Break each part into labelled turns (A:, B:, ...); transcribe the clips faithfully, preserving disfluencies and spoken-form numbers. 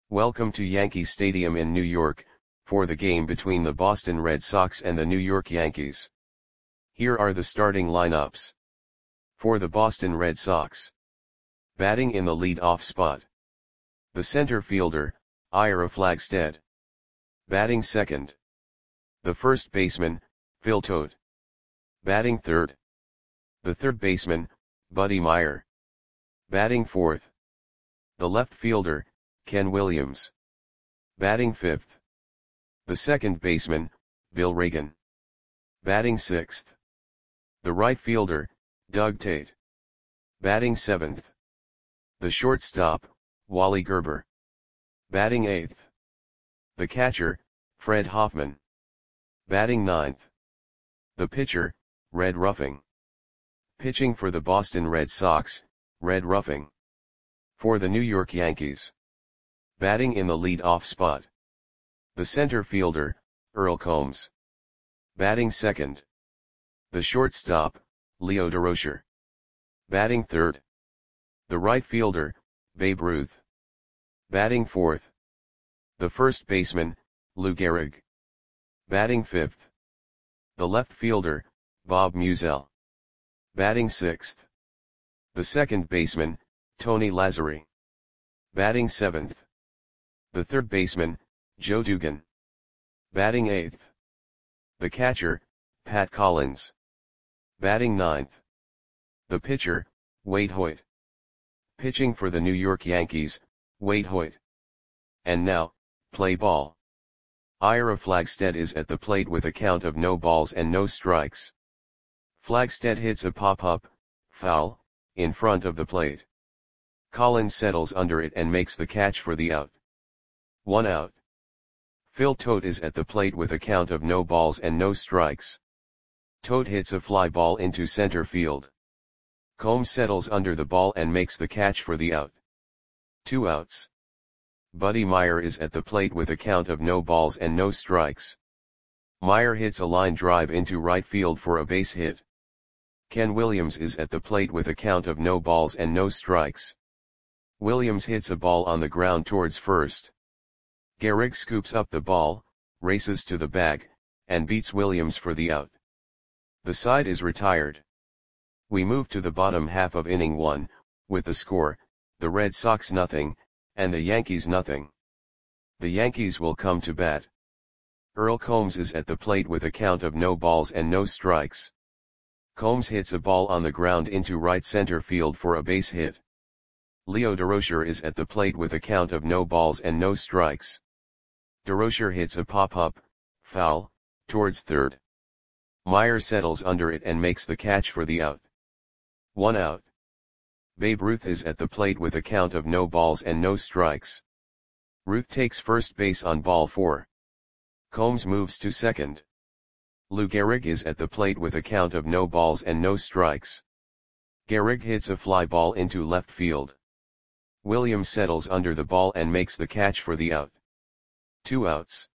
A: Welcome to Yankee Stadium in New York, for the game between the Boston Red Sox and the New York Yankees. Here are the starting lineups. For the Boston Red Sox. Batting in the lead-off spot. The center fielder, Ira Flagstead. Batting second. The first baseman, Phil Tote. Batting third. The third baseman, Buddy Meyer. Batting fourth. The left fielder, Ken Williams. Batting fifth. The second baseman, Bill Reagan. Batting sixth. The right fielder, Doug Tate. Batting seventh. The shortstop, Wally Gerber. Batting eighth. The catcher, Fred Hoffman. Batting ninth. The pitcher, Red Ruffing. Pitching for the Boston Red Sox, Red Ruffing. For the New York Yankees. Batting in the lead-off spot. The center fielder, Earl Combs. Batting second. The shortstop, Leo Durocher. Batting third. The right fielder, Babe Ruth. Batting fourth. The first baseman, Lou Gehrig. Batting fifth. The left fielder, Bob Musial. Batting sixth. The second baseman, Tony Lazzeri. Batting seventh. The third baseman, Joe Dugan. Batting eighth. The catcher, Pat Collins. Batting ninth. The pitcher, Wade Hoyt. Pitching for the New York Yankees, Wade Hoyt. And now, play ball. Ira Flagstead is at the plate with a count of no balls and no strikes. Flagstead hits a pop-up, foul, in front of the plate. Collins settles under it and makes the catch for the out. One out. Phil Tote is at the plate with a count of no balls and no strikes. Tote hits a fly ball into center field. Combs settles under the ball and makes the catch for the out. Two outs. Buddy Meyer is at the plate with a count of no balls and no strikes. Meyer hits a line drive into right field for a base hit. Ken Williams is at the plate with a count of no balls and no strikes. Williams hits a ball on the ground towards first. Gehrig scoops up the ball, races to the bag, and beats Williams for the out. The side is retired. We move to the bottom half of inning one, with the score, the Red Sox nothing, and the Yankees nothing. The Yankees will come to bat. Earl Combs is at the plate with a count of no balls and no strikes. Combs hits a ball on the ground into right center field for a base hit. Leo Durocher is at the plate with a count of no balls and no strikes. Durocher hits a pop-up, foul, towards third. Meyer settles under it and makes the catch for the out. One out. Babe Ruth is at the plate with a count of no balls and no strikes. Ruth takes first base on ball four. Combs moves to second. Lou Gehrig is at the plate with a count of no balls and no strikes. Gehrig hits a fly ball into left field. Williams settles under the ball and makes the catch for the out. Two outs.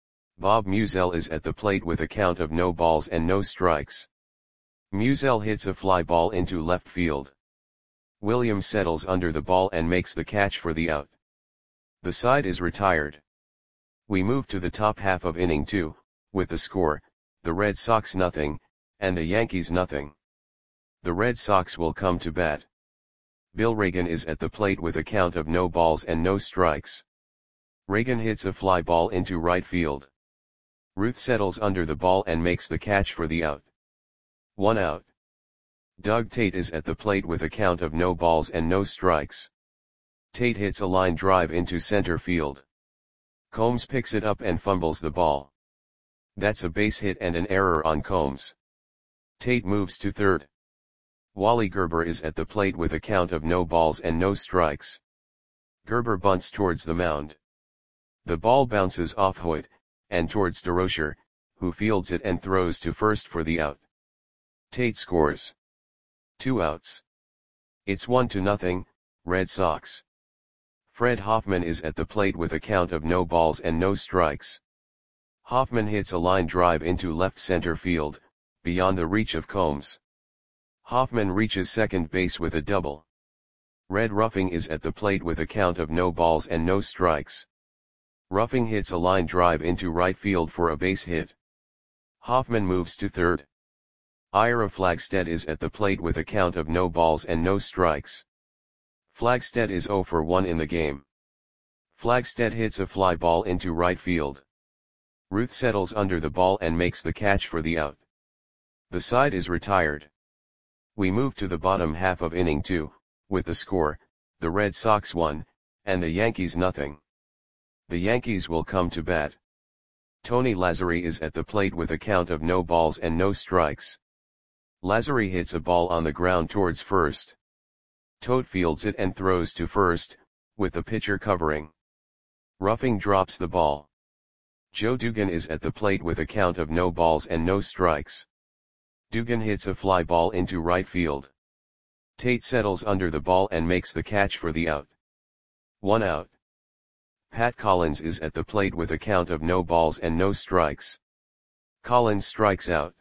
A: Bob Musial is at the plate with a count of no balls and no strikes. Musial hits a fly ball into left field. Williams settles under the ball and makes the catch for the out. The side is retired. We move to the top half of inning two, with the score, the Red Sox nothing, and the Yankees nothing. The Red Sox will come to bat. Bill Reagan is at the plate with a count of no balls and no strikes. Reagan hits a fly ball into right field. Ruth settles under the ball and makes the catch for the out. One out. Doug Tate is at the plate with a count of no balls and no strikes. Tate hits a line drive into center field. Combs picks it up and fumbles the ball. That's a base hit and an error on Combs. Tate moves to third. Wally Gerber is at the plate with a count of no balls and no strikes. Gerber bunts towards the mound. The ball bounces off Hoyt, and towards Durocher, who fields it and throws to first for the out. Tate scores. Two outs. It's one to nothing, Red Sox. Fred Hoffman is at the plate with a count of no balls and no strikes. Hoffman hits a line drive into left center field, beyond the reach of Combs. Hoffman reaches second base with a double. Red Ruffing is at the plate with a count of no balls and no strikes. Ruffing hits a line drive into right field for a base hit. Hoffman moves to third. Ira Flagstead is at the plate with a count of no balls and no strikes. Flagstead is zero for one in the game. Flagstead hits a fly ball into right field. Ruth settles under the ball and makes the catch for the out. The side is retired. We move to the bottom half of inning two, with the score, the Red Sox one, and the Yankees nothing. The Yankees will come to bat. Tony Lazzari is at the plate with a count of no balls and no strikes. Lazzari hits a ball on the ground towards first. Tote fields it and throws to first, with the pitcher covering. Ruffing drops the ball. Joe Dugan is at the plate with a count of no balls and no strikes. Dugan hits a fly ball into right field. Tate settles under the ball and makes the catch for the out. One out. Pat Collins is at the plate with a count of no balls and no strikes. Collins strikes out.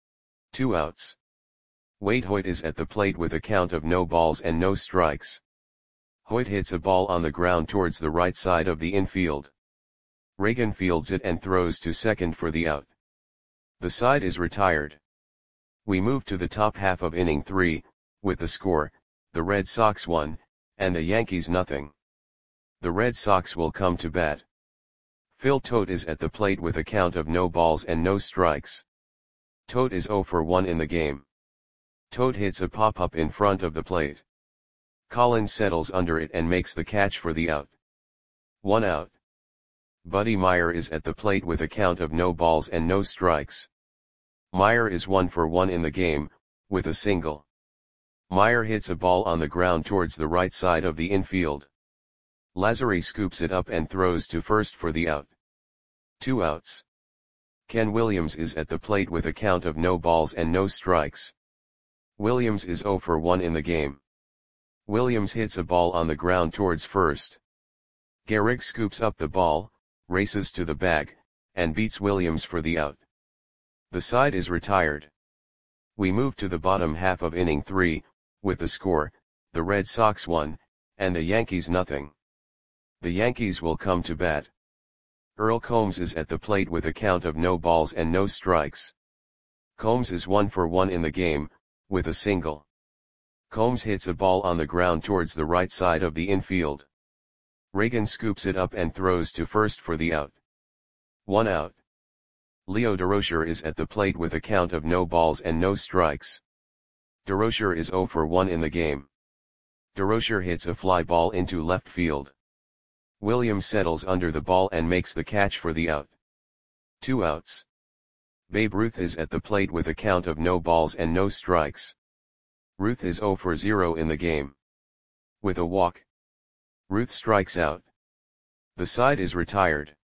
A: Two outs. Wade Hoyt is at the plate with a count of no balls and no strikes. Hoyt hits a ball on the ground towards the right side of the infield. Reagan fields it and throws to second for the out. The side is retired. We move to the top half of inning three, with the score, the Red Sox one, and the Yankees nothing. The Red Sox will come to bat. Phil Tote is at the plate with a count of no balls and no strikes. Tote is zero for one in the game. Tote hits a pop-up in front of the plate. Collins settles under it and makes the catch for the out. One out. Buddy Meyer is at the plate with a count of no balls and no strikes. Meyer is one for one in the game, with a single. Meyer hits a ball on the ground towards the right side of the infield. Lazzari scoops it up and throws to first for the out. Two outs. Ken Williams is at the plate with a count of no balls and no strikes. Williams is zero for one in the game. Williams hits a ball on the ground towards first. Gehrig scoops up the ball, races to the bag, and beats Williams for the out. The side is retired. We move to the bottom half of inning three, with the score, the Red Sox one, and the Yankees nothing. The Yankees will come to bat. Earl Combs is at the plate with a count of no balls and no strikes. Combs is one for one in the game, with a single. Combs hits a ball on the ground towards the right side of the infield. Reagan scoops it up and throws to first for the out. One out. Leo Durocher is at the plate with a count of no balls and no strikes. Durocher is zero for one in the game. Durocher hits a fly ball into left field. Williams settles under the ball and makes the catch for the out. Two outs. Babe Ruth is at the plate with a count of no balls and no strikes. Ruth is zero for zero in the game. With a walk. Ruth strikes out. The side is retired.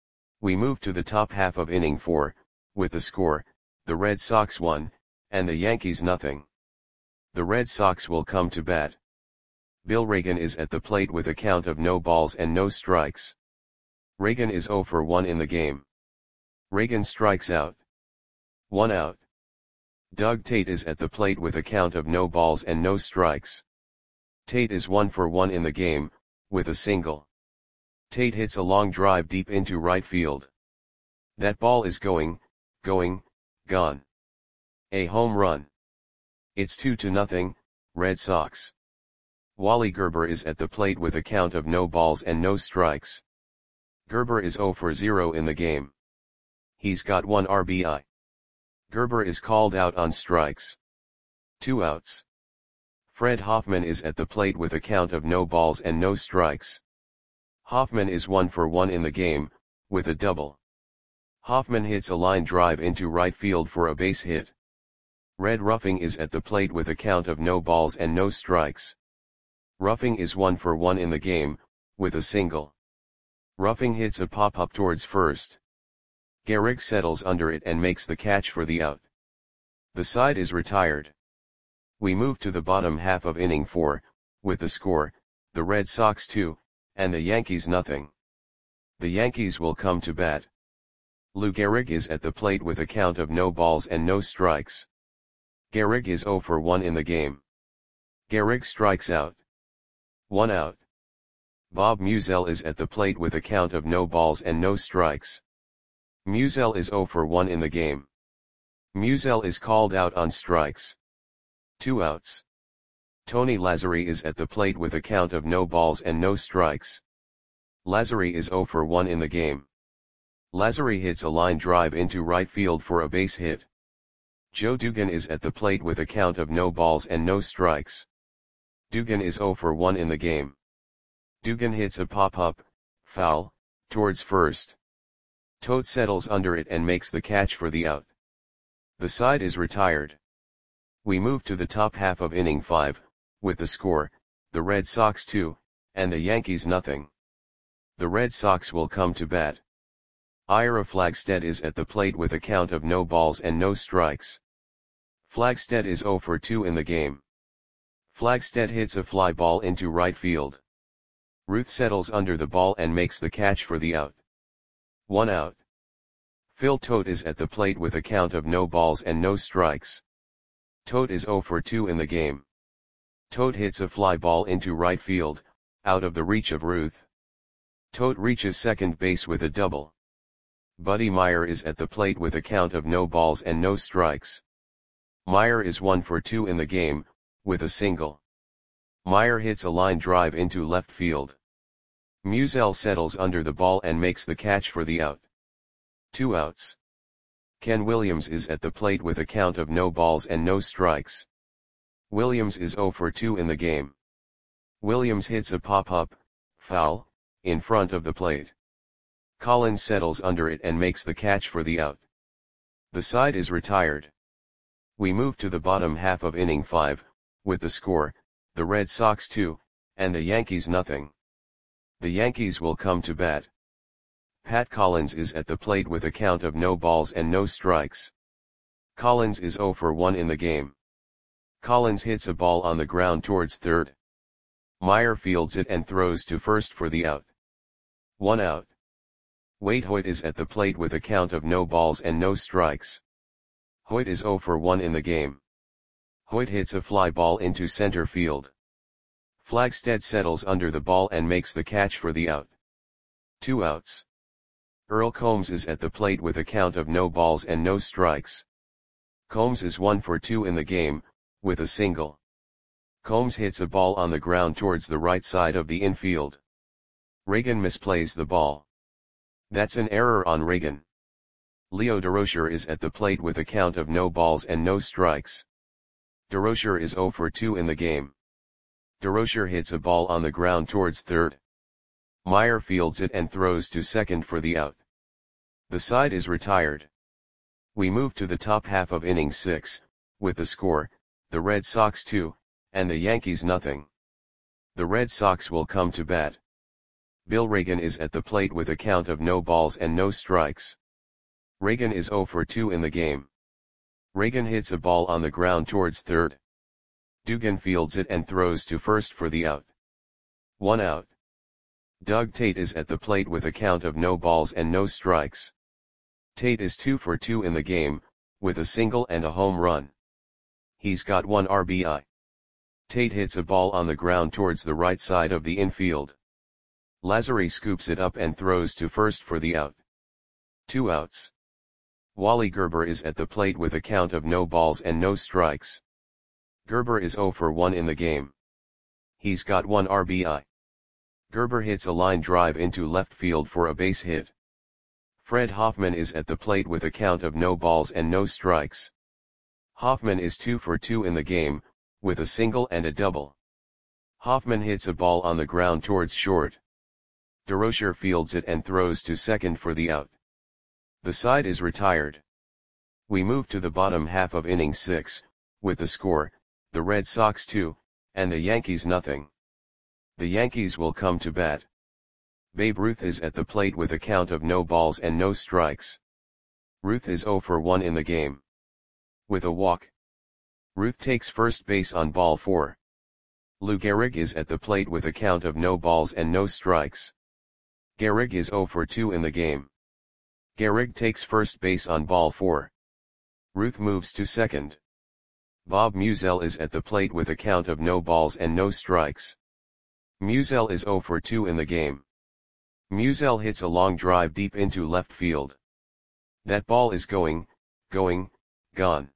A: We move to the top half of inning four, with the score, the Red Sox one, and the Yankees nothing. The Red Sox will come to bat. Bill Reagan is at the plate with a count of no balls and no strikes. Reagan is zero for one in the game. Reagan strikes out. One out. Doug Tate is at the plate with a count of no balls and no strikes. Tate is one for one in the game, with a single. Tate hits a long drive deep into right field. That ball is going, going, gone. A home run. It's two to nothing, Red Sox. Wally Gerber is at the plate with a count of no balls and no strikes. Gerber is zero for zero in the game. He's got one R B I. Gerber is called out on strikes. Two outs. Fred Hoffman is at the plate with a count of no balls and no strikes. Hoffman is one for one in the game, with a double. Hoffman hits a line drive into right field for a base hit. Red Ruffing is at the plate with a count of no balls and no strikes. Ruffing is one for one in the game, with a single. Ruffing hits a pop-up towards first. Gehrig settles under it and makes the catch for the out. The side is retired. We move to the bottom half of inning four, with the score, the Red Sox two, and the Yankees nothing. The Yankees will come to bat. Lou Gehrig is at the plate with a count of no balls and no strikes. Gehrig is zero for one in the game. Gehrig strikes out. One out. Bob Musial is at the plate with a count of no balls and no strikes. Musial is zero for one in the game. Musial is called out on strikes. Two outs. Tony Lazzari is at the plate with a count of no balls and no strikes. Lazzari is zero for one in the game. Lazzari hits a line drive into right field for a base hit. Joe Dugan is at the plate with a count of no balls and no strikes. Dugan is zero for one in the game. Dugan hits a pop-up, foul, towards first. Tote settles under it and makes the catch for the out. The side is retired. We move to the top half of inning five, with the score, the Red Sox two, and the Yankees nothing. The Red Sox will come to bat. Ira Flagstead is at the plate with a count of no balls and no strikes. Flagstead is zero for two in the game. Flagstead hits a fly ball into right field. Ruth settles under the ball and makes the catch for the out. One out. Phil Tote is at the plate with a count of no balls and no strikes. Tote is zero for two in the game. Tote hits a fly ball into right field, out of the reach of Ruth. Tote reaches second base with a double. Buddy Meyer is at the plate with a count of no balls and no strikes. Meyer is one for two in the game, with a single. Meyer hits a line drive into left field. Musial settles under the ball and makes the catch for the out. Two outs. Ken Williams is at the plate with a count of no balls and no strikes. Williams is zero for two in the game. Williams hits a pop-up, foul, in front of the plate. Collins settles under it and makes the catch for the out. The side is retired. We move to the bottom half of inning five, with the score, the Red Sox two, and the Yankees nothing. The Yankees will come to bat. Pat Collins is at the plate with a count of no balls and no strikes. Collins is zero for one in the game. Collins hits a ball on the ground towards third. Meyer fields it and throws to first for the out. One out. Wade Hoyt is at the plate with a count of no balls and no strikes. Hoyt is zero for one in the game. Hoyt hits a fly ball into center field. Flagstead settles under the ball and makes the catch for the out. Two outs. Earl Combs is at the plate with a count of no balls and no strikes. Combs is one for two in the game, with a single. Combs hits a ball on the ground towards the right side of the infield. Reagan misplays the ball. That's an error on Reagan. Leo Durocher is at the plate with a count of no balls and no strikes. Durocher is zero for two in the game. Durocher hits a ball on the ground towards third. Meyer fields it and throws to second for the out. The side is retired. We move to the top half of inning six, with the score, the Red Sox two, and the Yankees nothing. The Red Sox will come to bat. Bill Reagan is at the plate with a count of no balls and no strikes. Reagan is zero for two in the game. Reagan hits a ball on the ground towards third. Dugan fields it and throws to first for the out. One out. Doug Tate is at the plate with a count of no balls and no strikes. Tate is two for two in the game, with a single and a home run. He's got one R B I. Tate hits a ball on the ground towards the right side of the infield. Lazzari scoops it up and throws to first for the out. Two outs. Wally Gerber is at the plate with a count of no balls and no strikes. Gerber is zero for one in the game. He's got one R B I. Gerber hits a line drive into left field for a base hit. Fred Hoffman is at the plate with a count of no balls and no strikes. Hoffman is two for two in the game, with a single and a double. Hoffman hits a ball on the ground towards short. Durocher fields it and throws to second for the out. The side is retired. We move to the bottom half of inning six, with the score, the Red Sox two, and the Yankees nothing. The Yankees will come to bat. Babe Ruth is at the plate with a count of no balls and no strikes. Ruth is zero for one in the game. With a walk. Ruth takes first base on ball four. Lou Gehrig is at the plate with a count of no balls and no strikes. Gehrig is zero for two in the game. Gehrig takes first base on ball four. Ruth moves to second. Bob Musial is at the plate with a count of no balls and no strikes. Musial is zero for two in the game. Musial hits a long drive deep into left field. That ball is going, going, gone.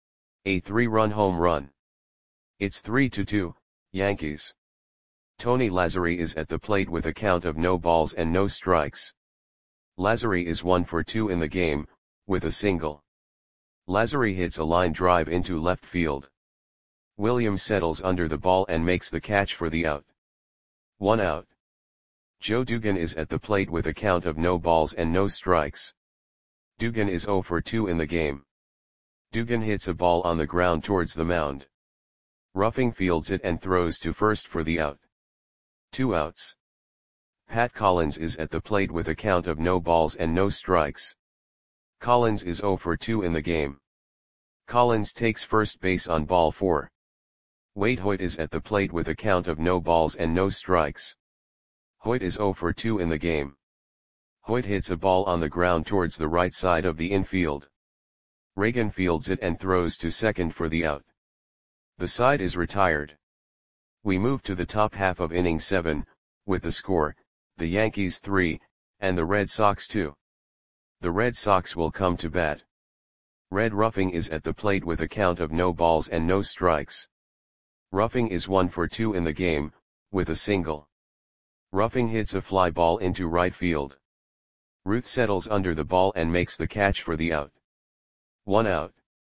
A: A three-run home run. It's three to two, Yankees. Tony Lazzeri is at the plate with a count of no balls and no strikes. Lazzeri is one for two in the game, with a single. Lazzeri hits a line drive into left field. Williams settles under the ball and makes the catch for the out. One out. Joe Dugan is at the plate with a count of no balls and no strikes. Dugan is zero for two in the game. Dugan hits a ball on the ground towards the mound. Ruffing fields it and throws to first for the out. Two outs. Pat Collins is at the plate with a count of no balls and no strikes. Collins is zero for two in the game. Collins takes first base on ball four. Wade Hoyt is at the plate with a count of no balls and no strikes. Hoyt is zero for two in the game. Hoyt hits a ball on the ground towards the right side of the infield. Reagan fields it and throws to second for the out. The side is retired. We move to the top half of inning seven, with the score, the Yankees three, and the Red Sox two. The Red Sox will come to bat. Red Ruffing is at the plate with a count of no balls and no strikes. Ruffing is one for two in the game, with a single. Ruffing hits a fly ball into right field. Ruth settles under the ball and makes the catch for the out. One out.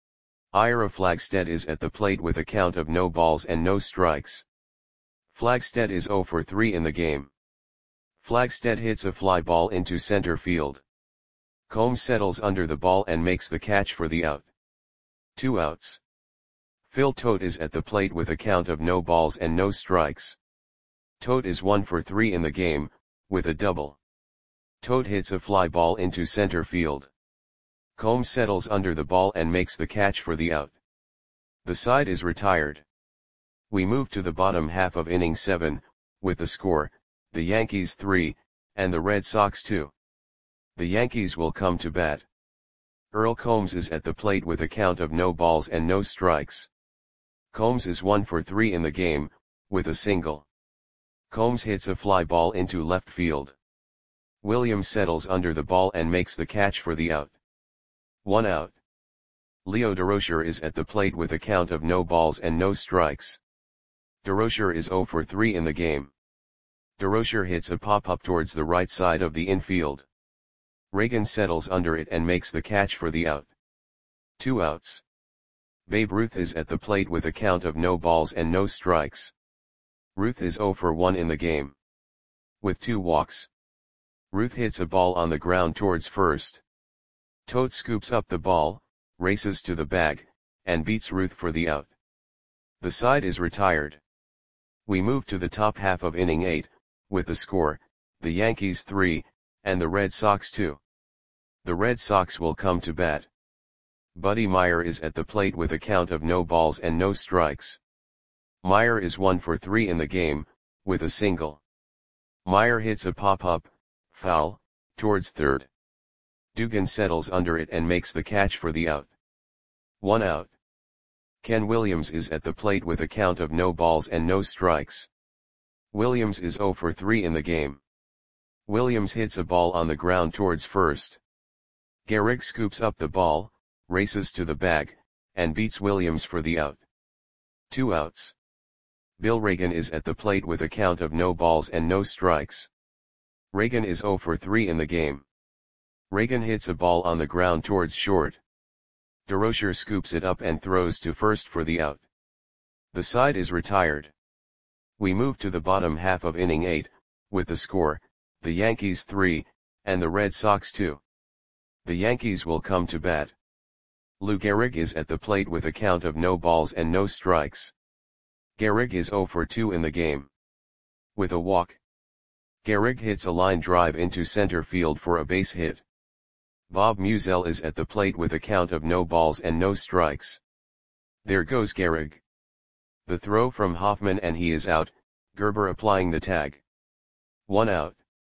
A: Ira Flagstead is at the plate with a count of no balls and no strikes. Flagstead is zero for three in the game. Flagstead hits a fly ball into center field. Combs settles under the ball and makes the catch for the out. Two outs. Phil Tote is at the plate with a count of no balls and no strikes. Tote is one for three in the game, with a double. Tote hits a fly ball into center field. Combs settles under the ball and makes the catch for the out. The side is retired. We move to the bottom half of inning seven, with the score, the Yankees three, and the Red Sox two. The Yankees will come to bat. Earl Combs is at the plate with a count of no balls and no strikes. Combs is one for three in the game, with a single. Combs hits a fly ball into left field. Williams settles under the ball and makes the catch for the out. One out. Leo Durocher is at the plate with a count of no balls and no strikes. Durocher is zero for three in the game. Durocher hits a pop-up towards the right side of the infield. Reagan settles under it and makes the catch for the out. Two outs. Babe Ruth is at the plate with a count of no balls and no strikes. Ruth is zero for one in the game. With two walks. Ruth hits a ball on the ground towards first. Tote scoops up the ball, races to the bag, and beats Ruth for the out. The side is retired. We move to the top half of inning eight, with the score, the Yankees three, and the Red Sox two. The Red Sox will come to bat. Buddy Meyer is at the plate with a count of no balls and no strikes. Meyer is one for three in the game, with a single. Meyer hits a pop-up, foul, towards third. Dugan settles under it and makes the catch for the out. One out. Ken Williams is at the plate with a count of no balls and no strikes. Williams is zero for three in the game. Williams hits a ball on the ground towards first. Gehrig scoops up the ball, races to the bag, and beats Williams for the out. Two outs. Bill Reagan is at the plate with a count of no balls and no strikes. Reagan is zero for three in the game. Reagan hits a ball on the ground towards short. Durocher scoops it up and throws to first for the out. The side is retired. We move to the bottom half of inning eight, with the score, the Yankees three, and the Red Sox two. The Yankees will come to bat. Lou Gehrig is at the plate with a count of no balls and no strikes. Gehrig is zero for two in the game. With a walk. Gehrig hits a line drive into center field for a base hit. Bob Musial is at the plate with a count of no balls and no strikes. There goes Gehrig. The throw from Hoffman and he is out, Gerber applying the tag. One out.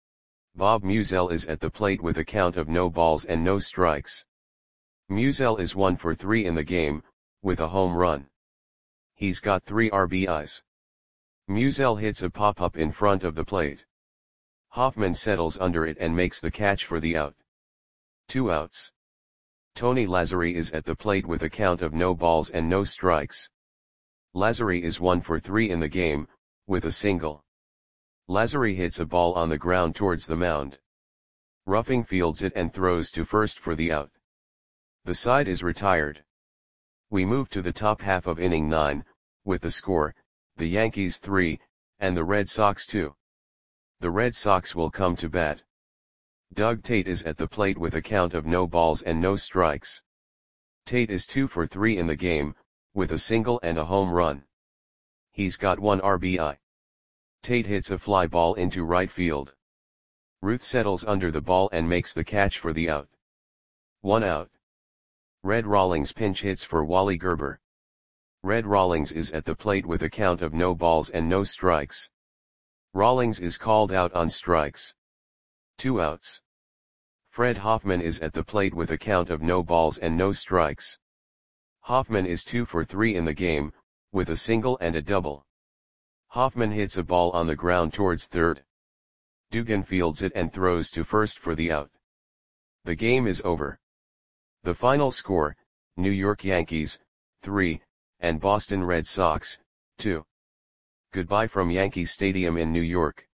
A: Bob Musial is at the plate with a count of no balls and no strikes. Musial is one for three in the game, with a home run. He's got three R B Is. Musial hits a pop-up in front of the plate. Hoffman settles under it and makes the catch for the out. Two outs. Tony Lazzari is at the plate with a count of no balls and no strikes. Lazzari is one for three in the game, with a single. Lazzari hits a ball on the ground towards the mound. Ruffing fields it and throws to first for the out. The side is retired. We move to the top half of inning nine, with the score, the Yankees three, and the Red Sox two. The Red Sox will come to bat. Doug Tate is at the plate with a count of no balls and no strikes. Tate is two for three in the game, with a single and a home run. He's got one R B I. Tate hits a fly ball into right field. Ruth settles under the ball and makes the catch for the out. One out. Red Rawlings pinch hits for Wally Gerber. Red Rawlings is at the plate with a count of no balls and no strikes. Rawlings is called out on strikes. Two outs. Fred Hoffman is at the plate with a count of no balls and no strikes. Hoffman is two for three in the game, with a single and a double. Hoffman hits a ball on the ground towards third. Dugan fields it and throws to first for the out. The game is over. The final score, New York Yankees, three, and Boston Red Sox, two. Goodbye from Yankee Stadium in New York.